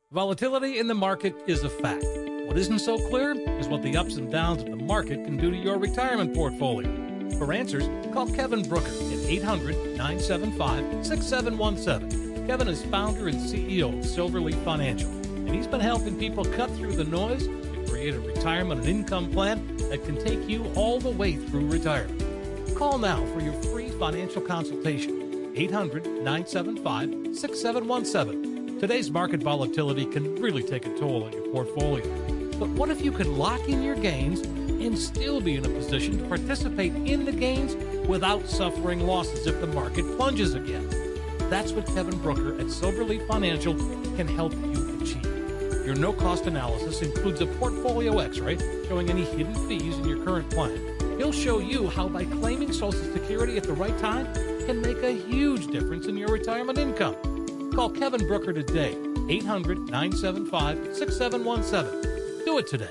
Volatility in the market is a fact. What isn't so clear is what the ups and downs of the market can do to your retirement portfolio. For answers, call Kevin Brooker at 800-975-6717. Kevin is founder and CEO of Silverleaf Financial, and he's been helping people cut through the noise to create a retirement and income plan that can take you all the way through retirement. Call now for your free financial consultation. 800-975-6717. Today's market volatility can really take a toll on your portfolio. But what if you could lock in your gains and still be in a position to participate in the gains without suffering losses if the market plunges again? That's what Kevin Brooker at Silverleaf Financial can help you achieve. Your no-cost analysis includes a portfolio x-ray showing any hidden fees in your current plan. He'll show you how by claiming Social Security at the right time can make a huge difference in your retirement income. Call Kevin Brooker today, 800-975-6717. Do it today.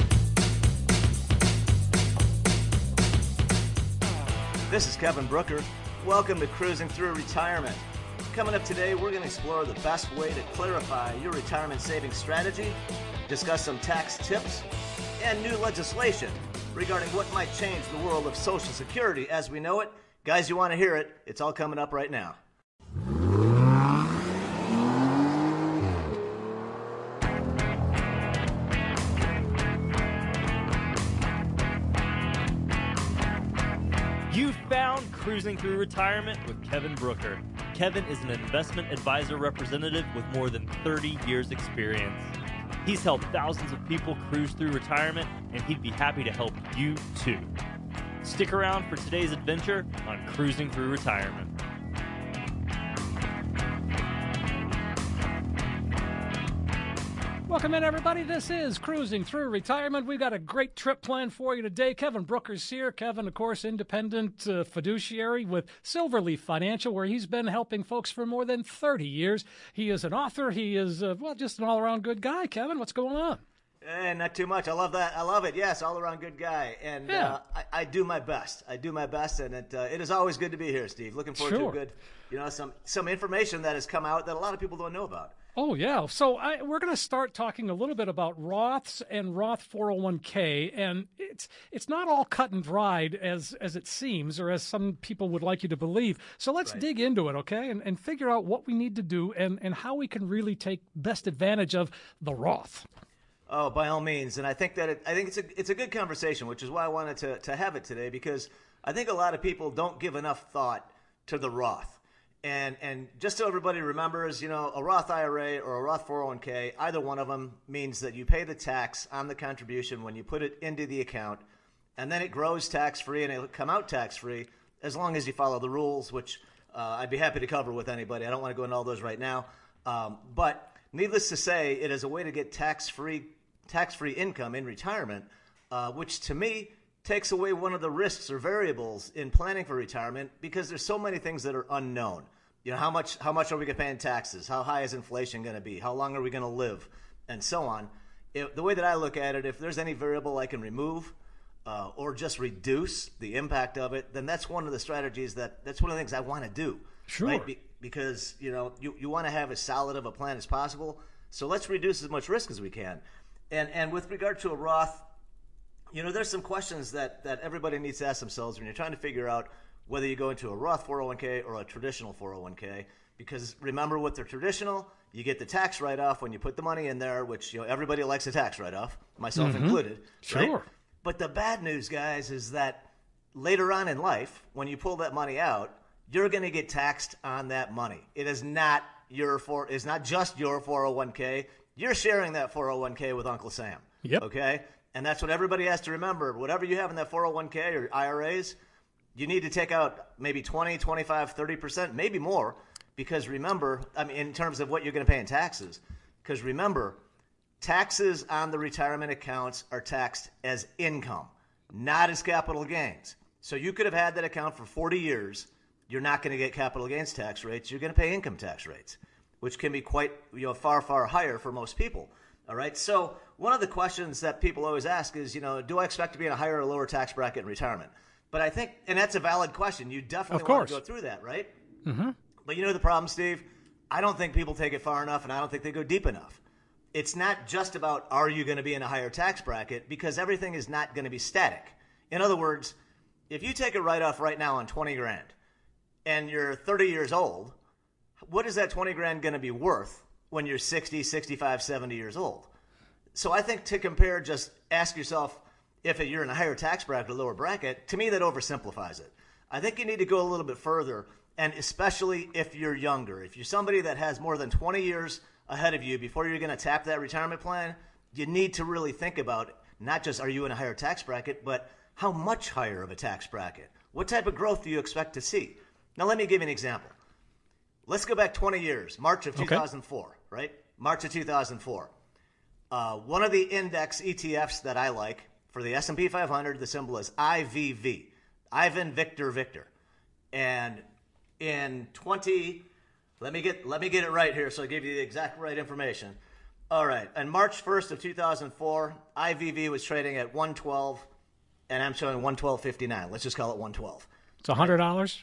This is Kevin Brooker. Welcome to Cruising Through Retirement. Coming up today, we're going to explore the best way to clarify your retirement savings strategy, discuss some tax tips, and new legislation regarding what might change the world of Social Security as we know it. Guys, you want to hear it. It's all coming up right now. You found Cruising Through Retirement with Kevin Brooker. Kevin is an investment advisor representative with more than 30 years experience. He's helped thousands of people cruise through retirement, and he'd be happy to help you too. Stick around for today's adventure on Cruising Through Retirement. Welcome in, everybody. This is Cruising Through Retirement. We've got a great trip planned for you today. Kevin Brooker's here. Kevin, of course, independent fiduciary with Silverleaf Financial, where he's been helping folks for more than 30 years. He is an author. He is, just an all-around good guy. Kevin, what's going on? Not too much. I love that. I love it. Yes, all-around good guy. And yeah. I do my best. And it is always good to be here, Steve. Looking forward to a good, some information that has come out that a lot of people don't know about. Oh, yeah. So we're going to start talking a little bit about Roths and Roth 401k, and it's not all cut and dried as it seems, or as some people would like you to believe. So let's dig into it, okay, and figure out what we need to do and how we can really take best advantage of the Roth. Oh, by all means, and I think that it's a good conversation, which is why I wanted to have it today, because I think a lot of people don't give enough thought to the Roth. And just so everybody remembers, a Roth IRA or a Roth 401k, either one of them means that you pay the tax on the contribution when you put it into the account, and then it grows tax-free and it'll come out tax-free as long as you follow the rules, which I'd be happy to cover with anybody. I don't want to go into all those right now. But needless to say, it is a way to get tax-free income in retirement, which to me takes away one of the risks or variables in planning for retirement, because there's so many things that are unknown. How much are we going to pay in taxes? How high is inflation going to be? How long are we going to live? And so on. The way that I look at it, if there's any variable I can remove or just reduce the impact of it, then that's one of the strategies that's one of the things I want to do. Sure. Right? Because you want to have as solid of a plan as possible. So let's reduce as much risk as we can. And with regard to a Roth, there's some questions that everybody needs to ask themselves when you're trying to figure out whether you go into a Roth 401k or a traditional 401k. Because remember, with the traditional, you get the tax write-off when you put the money in there, which everybody likes a tax write-off, myself included. Sure. Right? But the bad news, guys, is that later on in life, when you pull that money out, you're going to get taxed on that money. It is not it's not just your 401k. You're sharing that 401k with Uncle Sam. Yep. Okay? And that's what everybody has to remember. Whatever you have in that 401k or IRAs, you need to take out maybe 20, 25, 30%, maybe more, because remember, in terms of what you're going to pay in taxes, because remember, taxes on the retirement accounts are taxed as income, not as capital gains. So you could have had that account for 40 years. You're not going to get capital gains tax rates. You're going to pay income tax rates, which can be quite, far, far higher for most people. All right. So one of the questions that people always ask is, do I expect to be in a higher or lower tax bracket in retirement? But I think, and that's a valid question. You definitely want to go through that, right? Mm-hmm. But the problem, Steve? I don't think people take it far enough, and I don't think they go deep enough. it's not just about are you going to be in a higher tax bracket, because everything is not going to be static. In other words, if you take a write-off right now on 20 grand and you're 30 years old, what is that 20 grand going to be worth when you're 60, 65, 70 years old? So I think to compare, just ask yourself if you're in a higher tax bracket or lower bracket. To me, that oversimplifies it. I think you need to go a little bit further, and especially if you're younger. If you're somebody that has more than 20 years ahead of you before you're going to tap that retirement plan, you need to really think about not just are you in a higher tax bracket, but how much higher of a tax bracket? What type of growth do you expect to see? Now, let me give you an example. Let's go back 20 years, March of 2004, right? March of 2004. One of the index ETFs that I like for the S&P 500, the symbol is IVV, Ivan Victor Victor. And in let me get it right here so I give you the exact right information. All right, on March 1st of 2004, IVV was trading at 112, and I'm showing 112.59. Let's just call it 112. It's $100?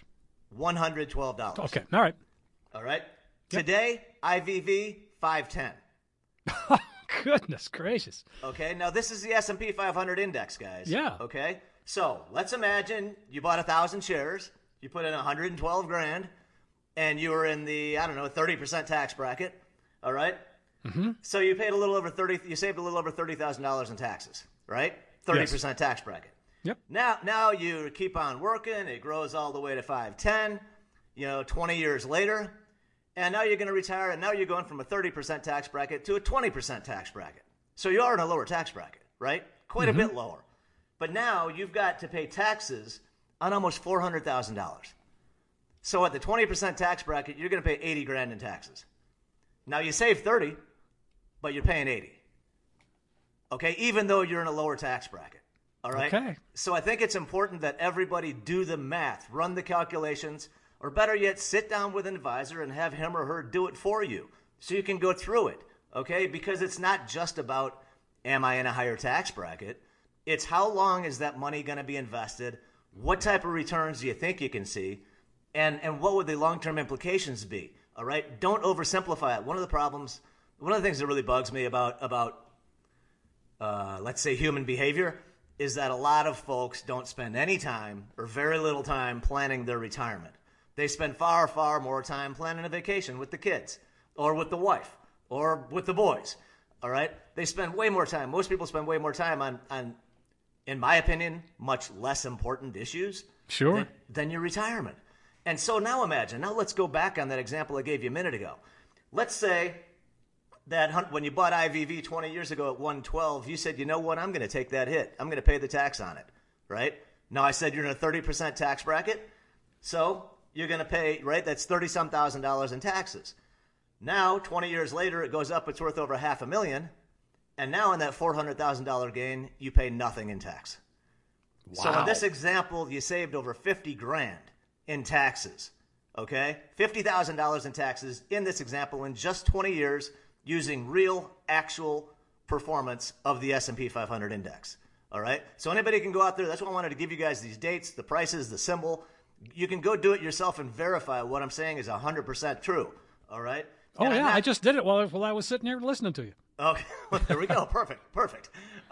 $112. Okay, all right. All right. Yep. Today, IVV, 510. Oh, goodness gracious. Okay, now this is the S&P 500 index, guys. Yeah. Okay, so let's imagine you bought 1,000 shares, you put in 112 grand, and you were in the, 30% tax bracket. All right. Mm-hmm. So you paid you saved a little over $30,000 in taxes, right? 30% tax bracket. Yep. Now you keep on working. It grows all the way to 510. 20 years later, and now you're going to retire, and now you're going from a 30% tax bracket to a 20% tax bracket. So you are in a lower tax bracket, right? Quite a bit lower. But now you've got to pay taxes on almost $400,000. So at the 20% tax bracket, you're going to pay 80 grand in taxes. Now you save 30, but you're paying 80. Okay, even though you're in a lower tax bracket. All right. Okay. So I think it's important that everybody do the math, run the calculations, or better yet, sit down with an advisor and have him or her do it for you so you can go through it. Okay, because it's not just about am I in a higher tax bracket? It's how long is that money going to be invested? What type of returns do you think you can see? And what would the long-term implications be? All right, don't oversimplify it. One of the things that really bugs me about let's say human behavior is that a lot of folks don't spend any time or very little time planning their retirement. They spend far, far more time planning a vacation with the kids or with the wife or with the boys. All right, they spend way more time. Most people spend way more time on in my opinion, much less important issues than your retirement. And so now let's go back on that example I gave you a minute ago. Let's say that when you bought IVV 20 years ago at 112, you said, you know what, I'm going to take that hit. I'm going to pay the tax on it, right? Now I said you're in a 30% tax bracket, so you're going to pay, right, that's $30-some thousand in taxes. Now, 20 years later, it goes up, it's worth over $500,000, and now in that $400,000 gain, you pay nothing in tax. Wow. So in this example, you saved over 50 grand in taxes, okay? $50,000 in taxes in this example in just 20 years using real, actual performance of the S&P 500 index, all right? So anybody can go out there. That's why I wanted to give you guys these dates, the prices, the symbol. You can go do it yourself and verify what I'm saying is 100% true, all right? Oh, yeah, I just did it while I was sitting here listening to you. Okay, well, there we go. Perfect.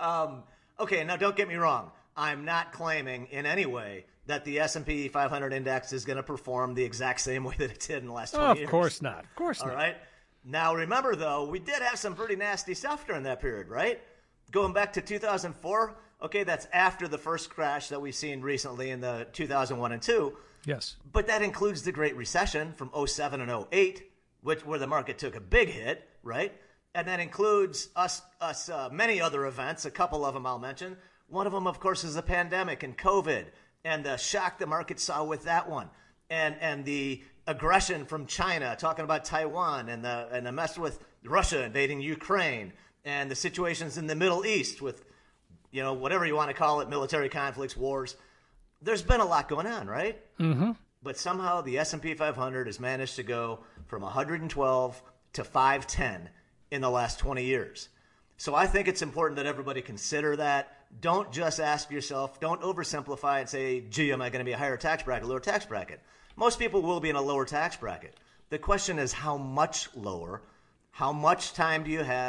Okay, now don't get me wrong. I'm not claiming in any way that the S&P 500 index is going to perform the exact same way that it did in the last 20 years. Of course not. All right. Now, remember, though, we did have some pretty nasty stuff during that period, right? Going back to 2004, okay, that's after the first crash that we've seen recently in the 2001 and 2. Yes. But that includes the Great Recession from 07 and 08, where the market took a big hit, right? And that includes many other events, a couple of them I'll mention. One of them, of course, is the pandemic and COVID and the shock the market saw with that one. And the aggression from China, talking about Taiwan, and the mess with Russia invading Ukraine, and the situations in the Middle East with, whatever you want to call it, military conflicts, wars. There's been a lot going on, right? Mm-hmm. But somehow the S&P 500 has managed to go from 112 to 510 in the last 20 years. So I think it's important that everybody consider that. Don't just ask yourself, don't oversimplify and say, gee, am I going to be a higher tax bracket, lower tax bracket? Most people will be in a lower tax bracket. The question is how much lower, how much time do you have,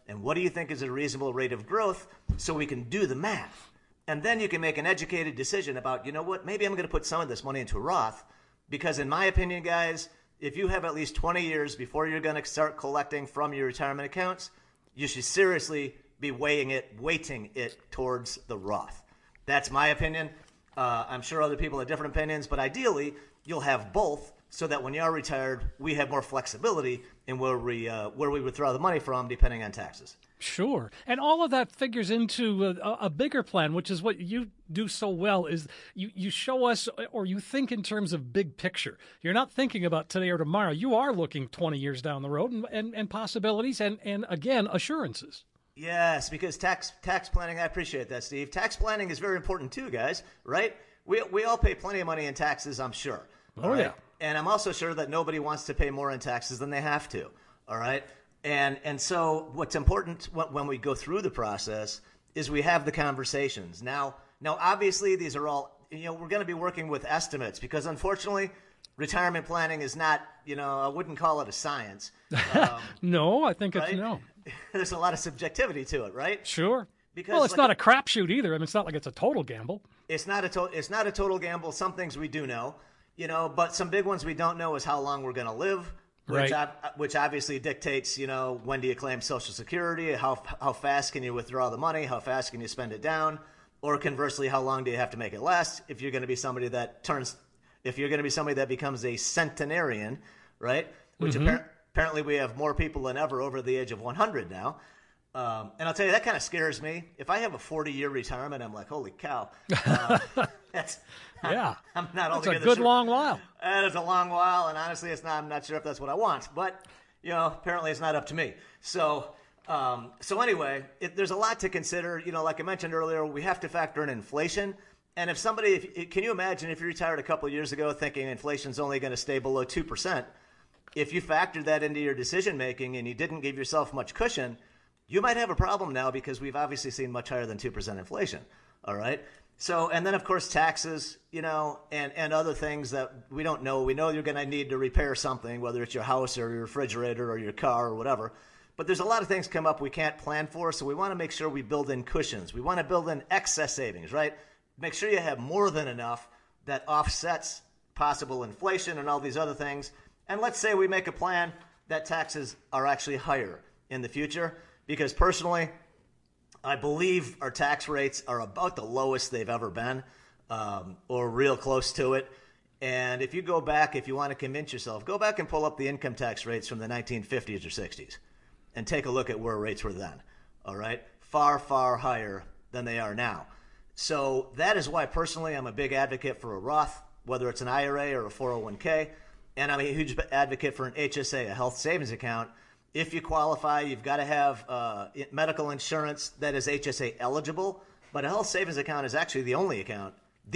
And what do you think is a reasonable rate of growth so we can do the math? And then you can make an educated decision about, you know what, maybe I'm going to put some of this money into a Roth because in my opinion, guys, if you have at least 20 years before you're going to start collecting from your retirement accounts, you should seriously be weighting it towards the Roth. That's my opinion. I'm sure other people have different opinions, but ideally, you'll have both so that when you are retired, we have more flexibility in where we withdraw the money from, depending on taxes. Sure. And all of that figures into a bigger plan, which is what you do so well, is you show us, or you think in terms of big picture. You're not thinking about today or tomorrow. You are looking 20 years down the road and possibilities and again, assurances. Yes, because tax planning, I appreciate that, Steve. Tax planning is very important too, guys, right? We all pay plenty of money in taxes, I'm sure. Oh, right? yeah. And I'm also sure that nobody wants to pay more in taxes than they have to, all right? And so what's important when we go through the process is we have the conversations. Now obviously these are all, we're going to be working with estimates because unfortunately retirement planning is not, I wouldn't call it a science. No, I think right? it's no. There's a lot of subjectivity to it, right? Sure. Because it's not a crapshoot either. I mean, it's not like it's a total gamble. It's not a total gamble. Some things we do know, but some big ones we don't know is how long we're going to live. Which obviously dictates, when do you claim Social Security? How fast can you withdraw the money? How fast can you spend it down? Or conversely, how long do you have to make it last? If you're going to be somebody that becomes a centenarian, right? Which apparently we have more people than ever over the age of 100 now. And I'll tell you, that kind of scares me. If I have a 40-year retirement, I'm like, holy cow. I'm not altogether That's a good sure. long while. That is a long while, and honestly, I'm not sure if that's what I want. But, apparently it's not up to me. So anyway, there's a lot to consider. Like I mentioned earlier, we have to factor in inflation. And can you imagine if you retired a couple of years ago thinking inflation's only going to stay below 2%? If you factored that into your decision-making and you didn't give yourself much cushion, you might have a problem now because we've obviously seen much higher than 2% inflation. All right. So, and then of course taxes, and other things that we don't know. We know you're going to need to repair something, whether it's your house or your refrigerator or your car or whatever. But there's a lot of things come up we can't plan for. So we want to make sure we build in cushions. We want to build in excess savings, right? Make sure you have more than enough that offsets possible inflation and all these other things. And let's say we make a plan that taxes are actually higher in the future, because personally, I believe our tax rates are about the lowest they've ever been, or real close to it. And if you go back, if you want to convince yourself, go back and pull up the income tax rates from the 1950s or 60s and take a look at where rates were then. All right? Far, far higher than they are now. So that is why personally I'm a big advocate for a Roth, whether it's an IRA or a 401k. And I'm a huge advocate for an HSA, a health savings account. If you qualify, you've got to have medical insurance that is HSA eligible. But a health savings account is actually the only account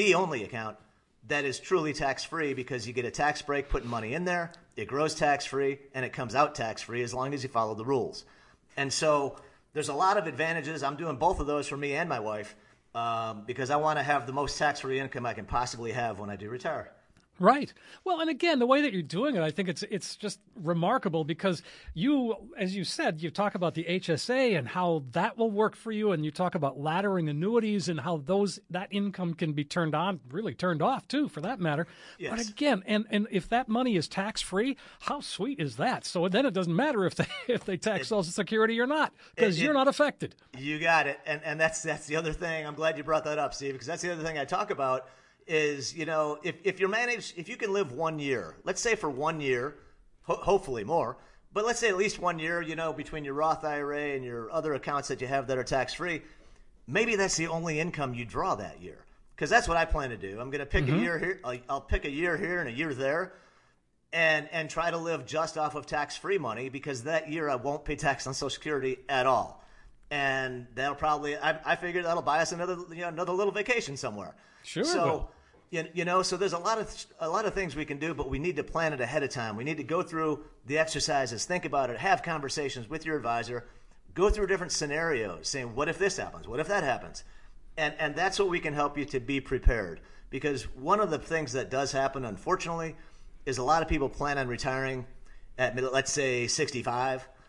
that is truly tax-free, because you get a tax break putting money in there, it grows tax-free, and it comes out tax-free as long as you follow the rules. And so there's a lot of advantages. I'm doing both of those for me and my wife because I want to have the most tax-free income I can possibly have when I do retire. Right. Well, and again, the way that you're doing it, I think it's just remarkable, because you, as you said, you talk about the HSA and how that will work for you, and you talk about laddering annuities and how that income can be turned on, really turned off too, for that matter. Yes. But again, and if that money is tax-free, how sweet is that? So then it doesn't matter if they tax Social Security or not, because you're not affected. You got it. And that's the other thing. I'm glad you brought that up, Steve, because that's the other thing I talk about. Is, if you can live 1 year, let's say for 1 year, hopefully more, but let's say at least 1 year, between your Roth IRA and your other accounts that you have that are tax-free, maybe that's the only income you draw that year. Because that's what I plan to do. I'm going to pick a year here. I'll pick a year here and a year there and try to live just off of tax-free money, because that year I won't pay tax on Social Security at all. And that'll probably, I figure that'll buy us another little vacation somewhere. Sure. So, so there's a lot of things we can do, but we need to plan it ahead of time. We need to go through the exercises, think about it, have conversations with your advisor, go through different scenarios, saying, what if this happens? What if that happens? And that's what we can help you to be prepared. Because one of the things that does happen, unfortunately, is a lot of people plan on retiring at, let's say, 65.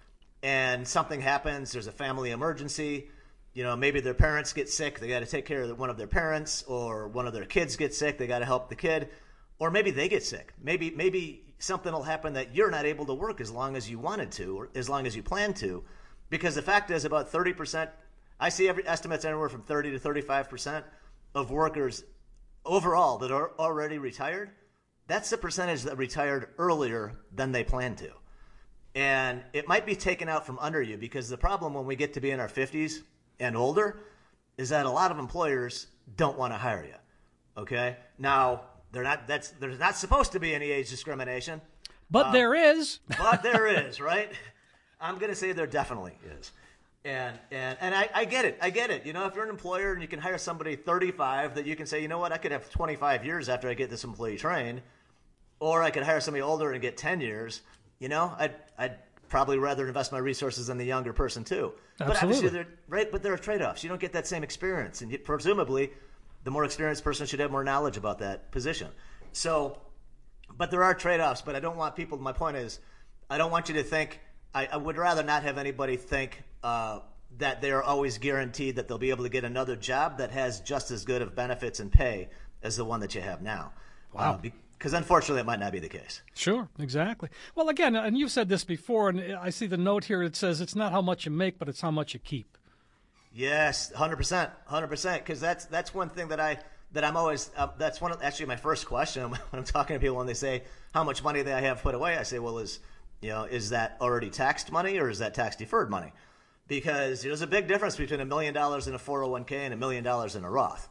and something happens, there's a family emergency, maybe their parents get sick, they got to take care of one of their parents, or one of their kids gets sick, they got to help the kid, or maybe they get sick. Maybe something will happen that you're not able to work as long as you wanted to, or as long as you planned to, because the fact is about 30%, I see estimates anywhere from 30 to 35% of workers overall that are already retired. That's the percentage that retired earlier than they planned to. And it might be taken out from under you, because the problem when we get to be in our 50s and older is that a lot of employers don't want to hire you. Okay? Now, there's not supposed to be any age discrimination. But there is. But there is, right? I'm going to say there definitely is. And I get it. I get it. If you're an employer and you can hire somebody 35 that you can say, you know what, I could have 25 years after I get this employee trained, or I could hire somebody older and get 10 years, I'd probably rather invest my resources in the younger person too. Absolutely. But obviously, but there are trade-offs. You don't get that same experience. And presumably, the more experienced person should have more knowledge about that position. So, but there are trade-offs, but I don't want people, my point is, I don't want you to think, I would rather not have anybody think that they are always guaranteed that they'll be able to get another job that has just as good of benefits and pay as the one that you have now. Wow. Because unfortunately, it might not be the case. Sure, exactly. Well, again, and you've said this before, and I see the note here. It says it's not how much you make, but it's how much you keep. Yes, 100%, 100%. Because that's one thing that I'm always. That's actually my first question when I'm talking to people when they say how much money they have put away. I say, well, is that already taxed money or is that tax deferred money? Because there's a big difference between $1 million in a 401k and $1 million in a Roth.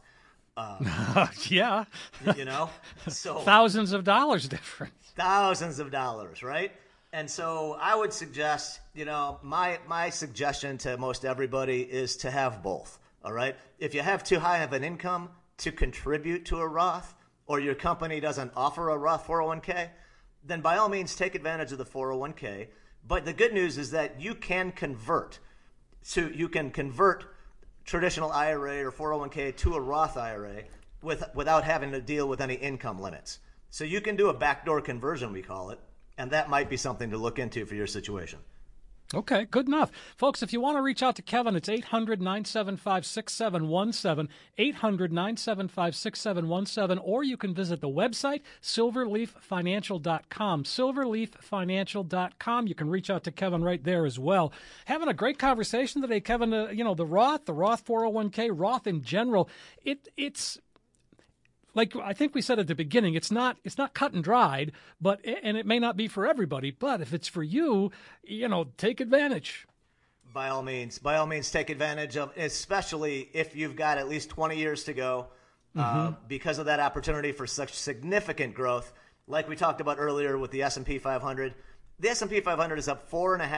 Yeah. So thousands of dollars difference. Thousands of dollars, right? And so I would suggest, my suggestion to most everybody is to have both. All right. If you have too high of an income to contribute to a Roth, or your company doesn't offer a Roth 401k, then by all means take advantage of the 401k. But the good news is that you can convert traditional IRA or 401k to a Roth IRA without having to deal with any income limits. So you can do a backdoor conversion, we call it, and that might be something to look into for your situation. Okay, good enough. Folks, if you want to reach out to Kevin, it's 800-975-6717, 800-975-6717, or you can visit the website, silverleaffinancial.com, silverleaffinancial.com. You can reach out to Kevin right there as well. Having a great conversation today, Kevin. The Roth 401k, Roth in general, it's like I think we said at the beginning, it's not cut and dried, and it may not be for everybody, but if it's for you, take advantage. By all means, take advantage of, especially if you've got at least 20 years to go, because of that opportunity for such significant growth. Like we talked about earlier with the S&P 500, the S&P 500 is up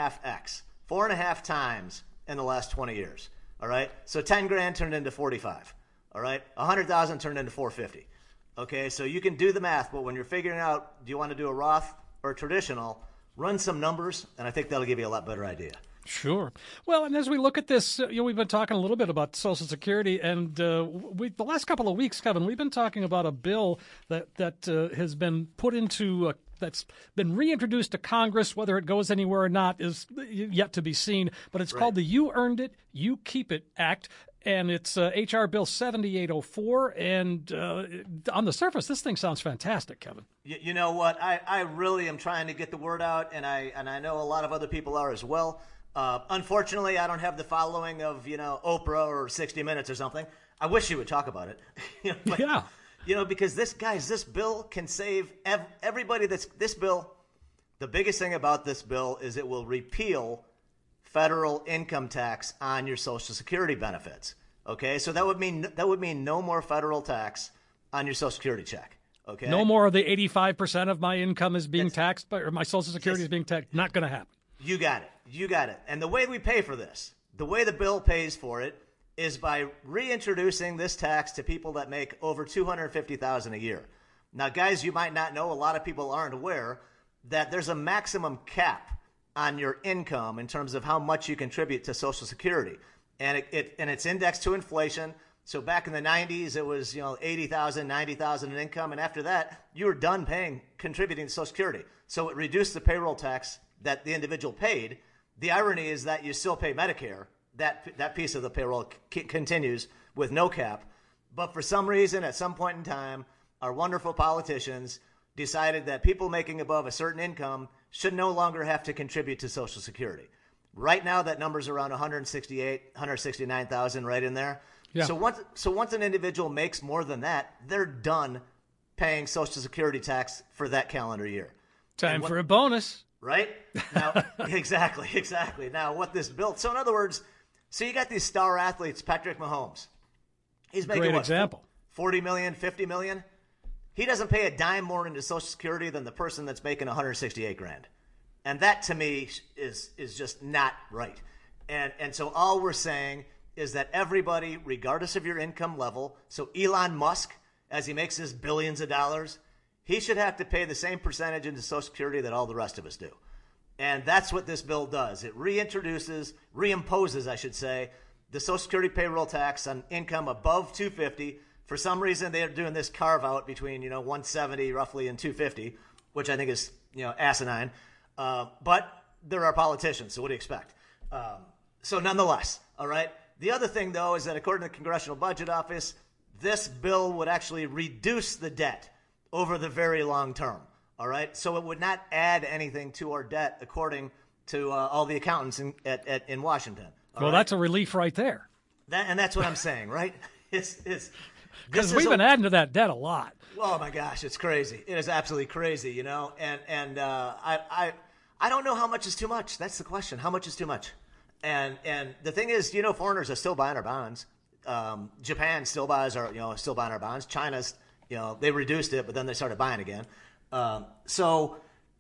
4.5 times in the last 20 years. All right, so 10 grand turned into 45. All right, 100,000 turned into 450. Okay, so you can do the math, but when you're figuring out, do you want to do a Roth or a traditional, run some numbers, and I think that'll give you a lot better idea. Sure. Well, and as we look at this, we've been talking a little bit about Social Security, and the last couple of weeks, Kevin, we've been talking about a bill that has been put into that's been reintroduced to Congress. Whether it goes anywhere or not is yet to be seen. But it's called the You Earned It, You Keep It Act. And it's H.R. Bill 7804, and on the surface, this thing sounds fantastic, Kevin. You know what? I really am trying to get the word out, and I know a lot of other people are as well. Unfortunately, I don't have the following of Oprah or 60 Minutes or something. I wish you would talk about it. Yeah. Because this bill can save everybody. This bill. The biggest thing about this bill is it will repeal federal income tax on your Social Security benefits. Okay, so that would mean no more federal tax on your Social Security check. Okay, no more of the 85% of my income is being taxed, or my Social Security is being taxed. Not going to happen. You got it. And the way we pay for this, the way the bill pays for it, is by reintroducing this tax to people that make over $250,000 a year. Now, guys, you might not know. A lot of people aren't aware that there's a maximum cap on your income in terms of how much you contribute to Social Security. And it's indexed to inflation. So back in the 90s, it was, $80,000, $90,000 in income. And after that, you were done contributing to Social Security. So it reduced the payroll tax that the individual paid. The irony is that you still pay Medicare. That piece of the payroll continues with no cap. But for some reason, at some point in time, our wonderful politicians decided that people making above a certain income should no longer have to contribute to Social Security. Right now, that number's around 169,000, right in there. Yeah. So once an individual makes more than that, they're done paying Social Security tax for that calendar year. Time for a bonus. Right? Now, exactly. Now, what this built. So in other words, so you got these star athletes, Patrick Mahomes. He's making Great what, example. 40 million, 50 million? He doesn't pay a dime more into Social Security than the person that's making 168 grand. And that to me is just not right. And so all we're saying is that everybody, regardless of your income level, so Elon Musk, as he makes his billions of dollars, he should have to pay the same percentage into Social Security that all the rest of us do. And that's what this bill does. It reimposes, I should say, the Social Security payroll tax on income above 250. For some reason, they're doing this carve out between 170 roughly and 250, which I think is asinine. But there are politicians, so what do you expect? So nonetheless, all right. The other thing, though, is that according to the Congressional Budget Office, this bill would actually reduce the debt over the very long term. All right. So it would not add anything to our debt, according to all the accountants in Washington. Well, that's a relief right there. And that's what I'm saying, right? Because we've been adding to that debt a lot. Oh my gosh, it's crazy. It is absolutely crazy, And I don't know how much is too much. That's the question. How much is too much? And the thing is, foreigners are still buying our bonds. Japan still buys still buying our bonds. China's, they reduced it, but then they started buying again. So,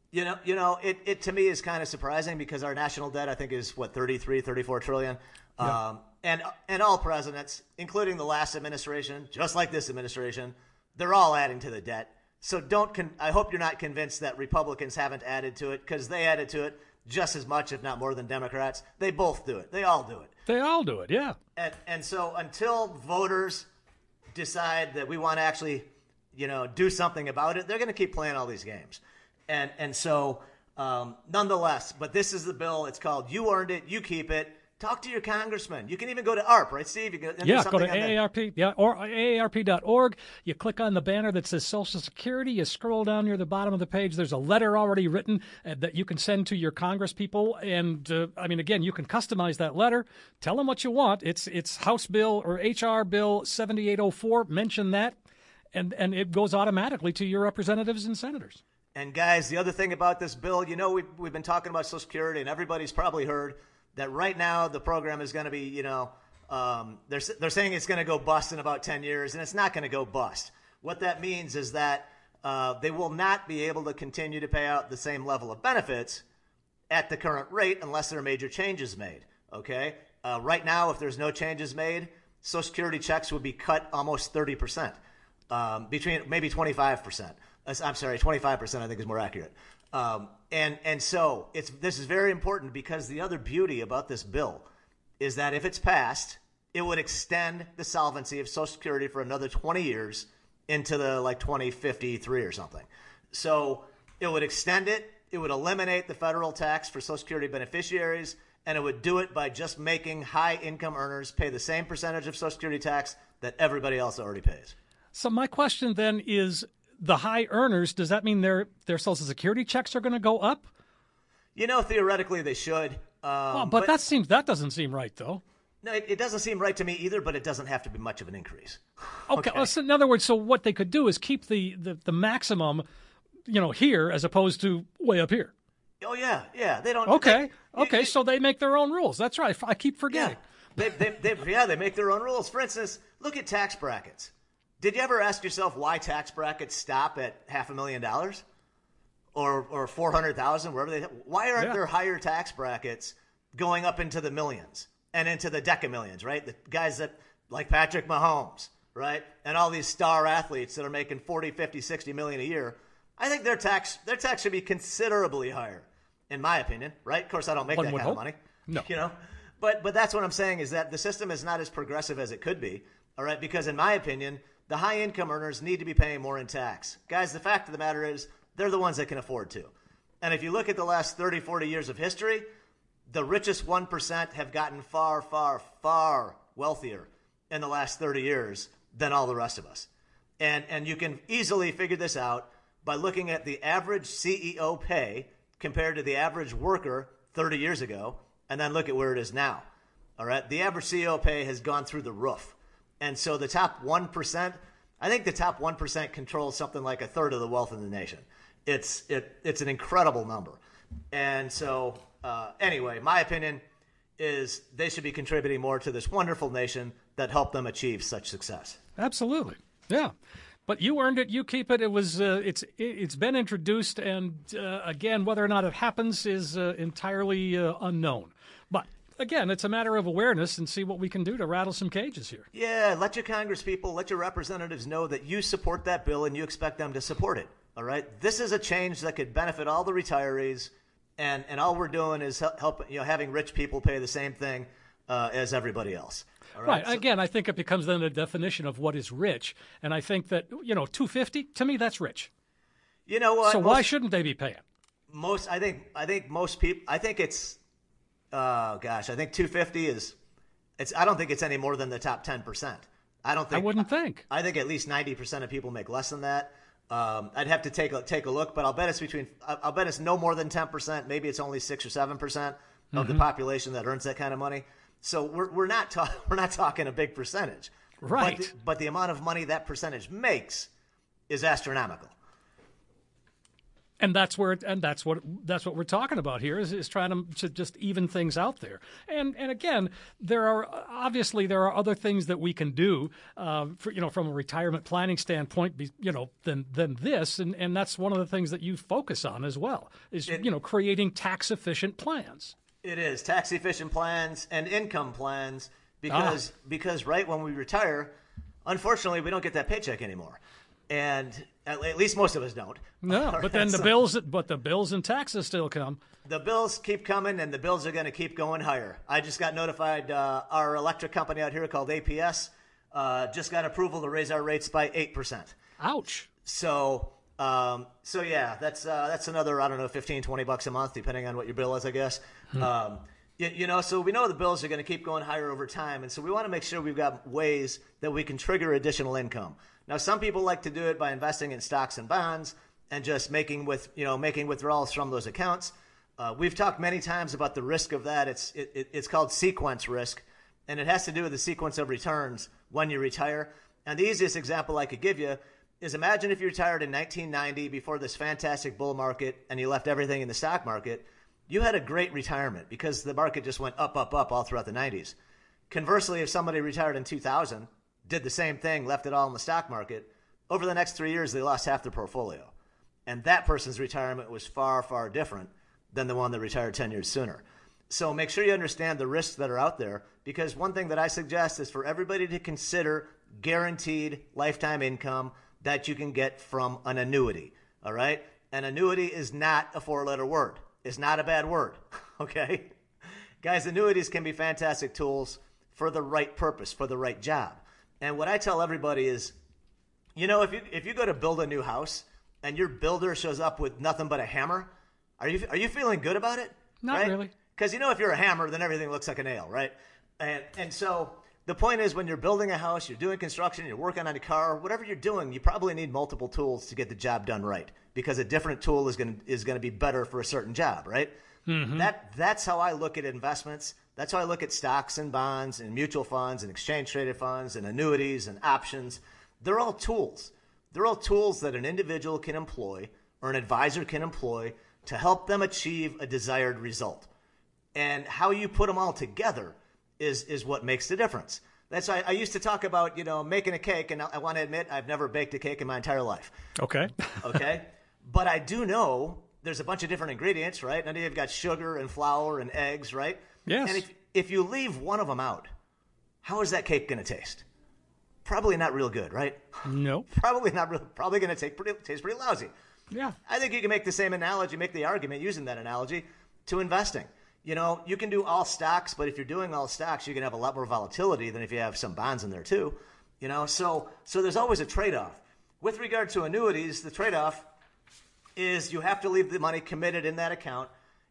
it to me is kind of surprising because our national debt, I think, is 34 trillion. Yeah. And all presidents, including the last administration, just like this administration, they're all adding to the debt. So I hope you're not convinced that Republicans haven't added to it, because they added to it just as much, if not more, than Democrats. They both do it. They all do it. They all do it, yeah. And so until voters decide that we want to actually, do something about it, they're going to keep playing all these games. And so nonetheless, but this is the bill. It's called You Earned It, You Keep It. Talk to your congressman. You can even go to AARP, right, Steve? You go to AARP, or AARP.org. You click on the banner that says Social Security. You scroll down near the bottom of the page. There's a letter already written that you can send to your congresspeople. And, again, you can customize that letter. Tell them what you want. It's House Bill or HR Bill 7804. Mention that, and it goes automatically to your representatives and senators. And, guys, the other thing about this bill, we've been talking about Social Security, and everybody's probably heard that right now the program is going to be, they're saying it's going to go bust in about 10 years, and it's not going to go bust. What that means is that they will not be able to continue to pay out the same level of benefits at the current rate unless there are major changes made, okay? Right now, if there's no changes made, Social Security checks would be cut almost 30%, between maybe 25%. I'm sorry, 25% I think is more accurate. And so this is very important, because the other beauty about this bill is that if it's passed, it would extend the solvency of Social Security for another 20 years into the 2053 or something. So it would extend it. It would eliminate the federal tax for Social Security beneficiaries, and it would do it by just making high income earners pay the same percentage of Social Security tax that everybody else already pays. So my question then is, the high earners, does that mean their Social Security checks are going to go up? Theoretically they should. But that doesn't seem right, though. No, it doesn't seem right to me either, but it doesn't have to be much of an increase. Okay. Well, so in other words, so what they could do is keep the maximum, here as opposed to way up here. Oh, yeah. They don't. Okay. So they make their own rules. That's right. I keep forgetting. Yeah. They make their own rules. For instance, look at tax brackets. Did you ever ask yourself why tax brackets stop at $500,000 or 400,000, wherever they? Why aren't there higher tax brackets going up into the millions and into the decamillions? Right, the guys that like Patrick Mahomes, right, and all these star athletes that are making 40, 50, 60 million a year. I think their tax should be considerably higher, in my opinion. Right? Of course, I don't make that kind of money. No, but that's what I'm saying, is that the system is not as progressive as it could be. All right, because in my opinion, the high-income earners need to be paying more in tax. Guys, the fact of the matter is they're the ones that can afford to. And if you look at the last 30, 40 years of history, The richest 1% have gotten far, far, far wealthier in the last 30 years than all the rest of us. And you can easily figure this out by looking at the average CEO pay compared to the average worker 30 years ago, and then look at where it is now. All right. The average CEO pay has gone through the roof. And so the top 1%, I think the top 1% controls something like a third of the wealth in the nation. It's an incredible number. And so anyway, my opinion is they should be contributing more to this wonderful nation that helped them achieve such success. Absolutely. Yeah. But you earned it. You keep it. It was. It's been introduced, and again, whether or not it happens is entirely unknown. But again, it's a matter of awareness and see what we can do to rattle some cages here. Yeah, let your Congress people, let your representatives know that you support that bill and you expect them to support it. All right. This is a change that could benefit all the retirees, and all we're doing is having rich people pay the same thing as everybody else. All right. So, again, I think it becomes then a definition of what is rich, and I think that $250 to me that's rich. You know what? So why shouldn't they be paying? I think most people. I think it's. I think 250 is. I don't think it's any more than the top 10%. I wouldn't think. I think at least 90% of people make less than that. I'd have to take a look, but I'll bet it's no more than 10%. Maybe it's only 6 or 7% of the population that earns that kind of money. So we're not talking a big percentage, right? But the amount of money that percentage makes is astronomical. And that's what we're talking about here is trying to just even things out there. And again, there are other things that we can do, from a retirement planning standpoint, than this. And that's one of the things that you focus on as well is creating tax efficient plans. It is tax efficient plans and income plans because right when we retire, unfortunately, we don't get that paycheck anymore. And at least most of us don't. No, but then the bills and taxes still come. The bills keep coming, and the bills are going to keep going higher. I just got notified our electric company out here called APS just got approval to raise our rates by 8%. Ouch. So yeah, that's another, I don't know, $15-$20 a month, depending on what your bill is, I guess. So we know the bills are going to keep going higher over time, and so we want to make sure we've got ways that we can trigger additional income. Now, some people like to do it by investing in stocks and bonds and just making withdrawals from those accounts. We've talked many times about the risk of that. It's called sequence risk, and it has to do with the sequence of returns when you retire. And the easiest example I could give you is imagine if you retired in 1990 before this fantastic bull market and you left everything in the stock market. You had a great retirement because the market just went up, up, up all throughout the 90s. Conversely, if somebody retired in 2000, did the same thing, left it all in the stock market, over the next 3 years, they lost half their portfolio. And that person's retirement was far, far different than the one that retired 10 years sooner. So make sure you understand the risks that are out there, because one thing that I suggest is for everybody to consider guaranteed lifetime income that you can get from an annuity. All right? An annuity is not a 4-letter word. It's not a bad word. Okay? Guys, annuities can be fantastic tools for the right purpose, for the right job. And what I tell everybody is, if you go to build a new house and your builder shows up with nothing but a hammer, are you feeling good about it? Not really. Because if you're a hammer, then everything looks like a nail, right? And so the point is, when you're building a house, you're doing construction, you're working on a car, whatever you're doing, you probably need multiple tools to get the job done right, because a different tool is going to be better for a certain job, right? Mm-hmm. That's how I look at investments. That's how I look at stocks and bonds and mutual funds and exchange-traded funds and annuities and options. They're all tools. They're all tools that an individual can employ or an advisor can employ to help them achieve a desired result. And how you put them all together is what makes the difference. That's why I used to talk about, making a cake, and I want to admit I've never baked a cake in my entire life. Okay. Okay? But I do know there's a bunch of different ingredients, right? And you've got sugar and flour and eggs, right? Yes. And if you leave one of them out, how is that cake going to taste? Probably not real good, right? Nope. Probably not real. Probably going to taste pretty lousy. Yeah. I think you can make the same analogy, make the argument using that analogy to investing. You can do all stocks, but if you're doing all stocks, you can have a lot more volatility than if you have some bonds in there too. So there's always a trade-off. With regard to annuities, the trade-off is you have to leave the money committed in that account.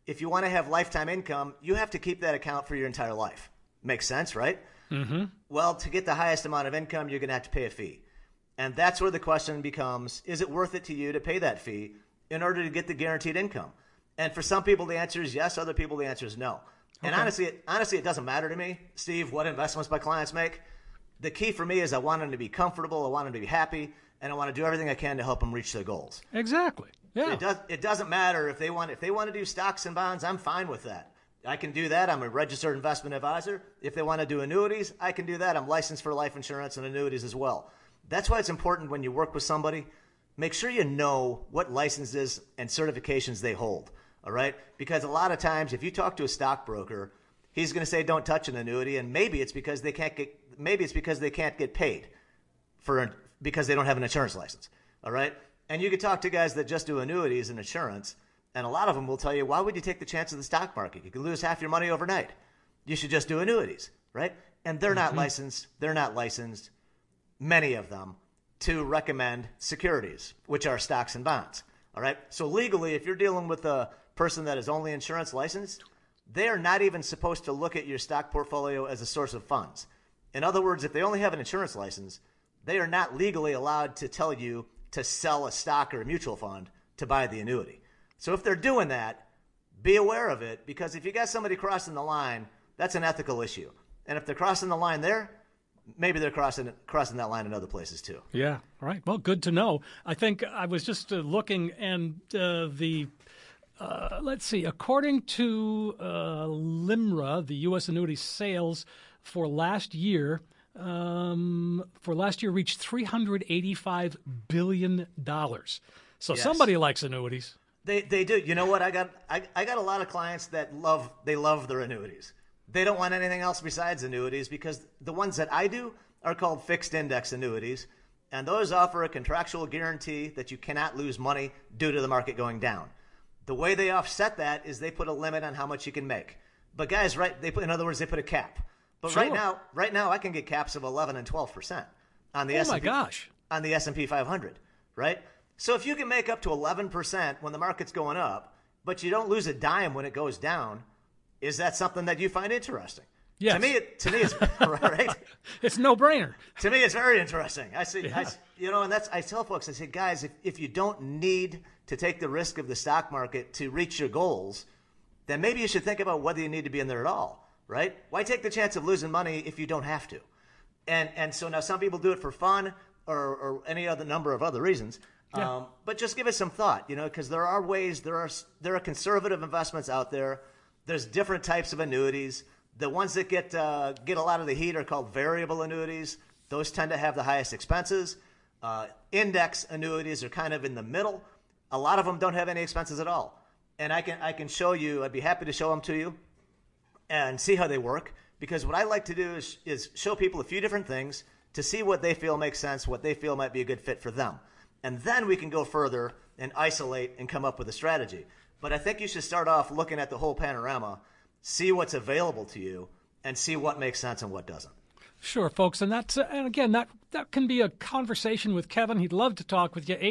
if you want to have lifetime income, you have to keep that account for your entire life. Makes sense, right? Mm-hmm. Well, to get the highest amount of income, you're going to have to pay a fee. And that's where the question becomes, is it worth it to you to pay that fee in order to get the guaranteed income? And for some people, the answer is yes. Other people, the answer is no. And honestly, it doesn't matter to me, Steve, what investments my clients make. The key for me is I want them to be comfortable, I want them to be happy, and I want to do everything I can to help them reach their goals. Exactly. Yeah. It doesn't matter if they want to do stocks and bonds. I'm fine with that. I can do that. I'm a registered investment advisor. If they want to do annuities, I can do that. I'm licensed for life insurance and annuities as well. That's why it's important when you work with somebody, make sure you know what licenses and certifications they hold. All right? Because a lot of times if you talk to a stockbroker, he's going to say don't touch an annuity, and maybe it's because they can't get paid because they don't have an insurance license. All right? And you can talk to guys that just do annuities and insurance, and a lot of them will tell you, why would you take the chance of the stock market? You can lose half your money overnight. You should just do annuities, right? And they're not licensed. They're not licensed, many of them, to recommend securities, which are stocks and bonds. All right? So legally, if you're dealing with a person that is only insurance licensed, they are not even supposed to look at your stock portfolio as a source of funds. In other words, if they only have an insurance license, they are not legally allowed to tell you to sell a stock or a mutual fund to buy the annuity. So if they're doing that, be aware of it, because if you got somebody crossing the line, that's an ethical issue. And if they're crossing the line there, maybe they're crossing that line in other places too. Yeah. All right. Well, good to know. I think I was just looking, and let's see. According to LIMRA, the U.S. annuity sales for last year reached $385 billion. So Yes. Somebody likes annuities. They do. You know what? I got a lot of clients that love their annuities. They don't want anything else besides annuities, because the ones that I do are called fixed index annuities, and those offer a contractual guarantee that you cannot lose money due to the market going down. The way they offset that is they put a limit on how much you can make. But guys, right? In other words, they put a cap. But Sure. right now, I can get caps of 11 and 12% on the Oh S&P, my gosh. on the S&P 500, right? So if you can make up to 11% when the market's going up, but you don't lose a dime when it goes down, is that something that you find interesting? Yes. To me, it's right. It's no brainer. To me, it's very interesting. I see, Yeah. and I tell folks, I say, guys, if you don't need to take the risk of the stock market to reach your goals, then maybe you should think about whether you need to be in there at all, right? Why take the chance of losing money if you don't have to? And so now some people do it for fun or any other number of other reasons. Yeah. But just give it some thought, because there are ways, there are conservative investments out there. There's different types of annuities. The ones that get a lot of the heat are called variable annuities. Those tend to have the highest expenses. Index annuities are kind of in the middle. A lot of them don't have any expenses at all. And I can show you, I'd be happy to show them to you and see how they work. Because what I like to do is show people a few different things to see what they feel makes sense, what they feel might be a good fit for them. And then we can go further and isolate and come up with a strategy. But I think you should start off looking at the whole panorama, see what's available to you, and see what makes sense and what doesn't. Sure, folks, and and again, that can be a conversation with Kevin. He'd love to talk with you.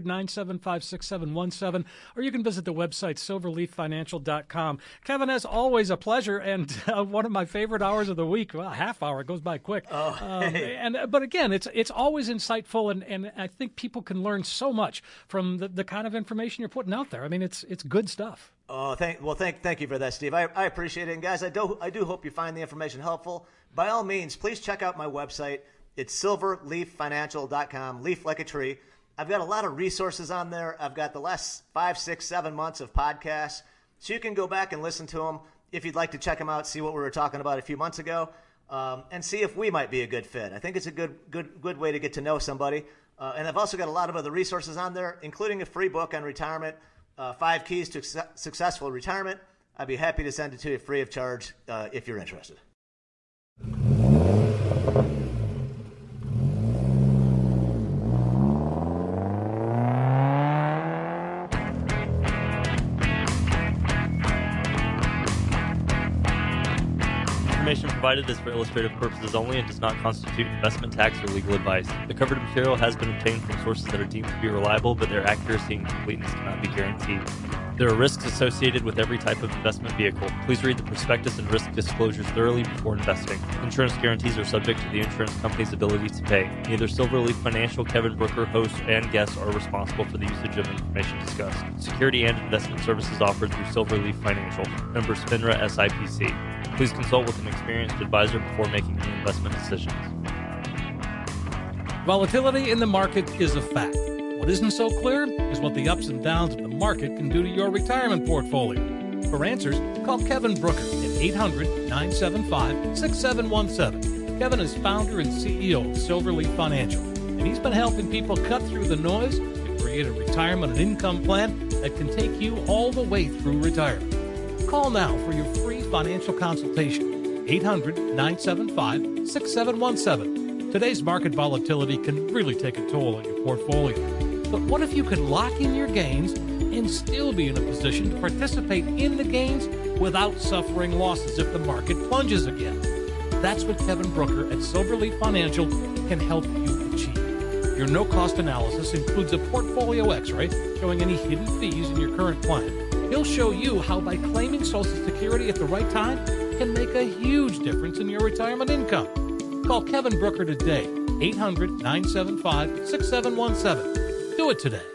800-975-6717, or you can visit the website silverleaffinancial.com. Kevin, as always, a pleasure, and one of my favorite hours of the week. Well, a half hour, it goes by quick. But again, it's always insightful, and I think people can learn so much from the kind of information you're putting out there. I mean, it's good stuff. Oh, thank you for that, Steve. I appreciate it. And guys, I do hope you find the information helpful. By all means, please check out my website. It's silverleaffinancial.com, leaf like a tree. I've got a lot of resources on there. I've got the last 5, 6, 7 months of podcasts. So you can go back and listen to them if you'd like to check them out, see what we were talking about a few months ago, and see if we might be a good fit. I think it's a good way to get to know somebody. And I've also got a lot of other resources on there, including a free book on retirement, 5 Keys to Successful Retirement. I'd be happy to send it to you free of charge if you're interested. Information provided is for illustrative purposes only and does not constitute investment, tax, or legal advice. The covered material has been obtained from sources that are deemed to be reliable, but their accuracy and completeness cannot be guaranteed. There are risks associated with every type of investment vehicle. Please read the prospectus and risk disclosures thoroughly before investing. Insurance guarantees are subject to the insurance company's ability to pay. Neither Silverleaf Financial, Kevin Brooker, hosts, and guests are responsible for the usage of information discussed. Security and investment services offered through Silverleaf Financial. Member FINRA SIPC. Please consult with an experienced advisor before making any investment decisions. Volatility in the market is a fact. What isn't so clear is what the ups and downs of the market can do to your retirement portfolio. For answers, call Kevin Brooker at 800-975-6717. Kevin is founder and CEO of Silverleaf Financial, and he's been helping people cut through the noise to create a retirement and income plan that can take you all the way through retirement. Call now for your free financial consultation, 800-975-6717. Today's market volatility can really take a toll on your portfolio. But what if you could lock in your gains and still be in a position to participate in the gains without suffering losses if the market plunges again? That's what Kevin Brooker at Silverleaf Financial can help you achieve. Your no-cost analysis includes a portfolio x-ray showing any hidden fees in your current plan. He'll show you how by claiming Social Security at the right time can make a huge difference in your retirement income. Call Kevin Brooker today, 800-975-6717. Do it today.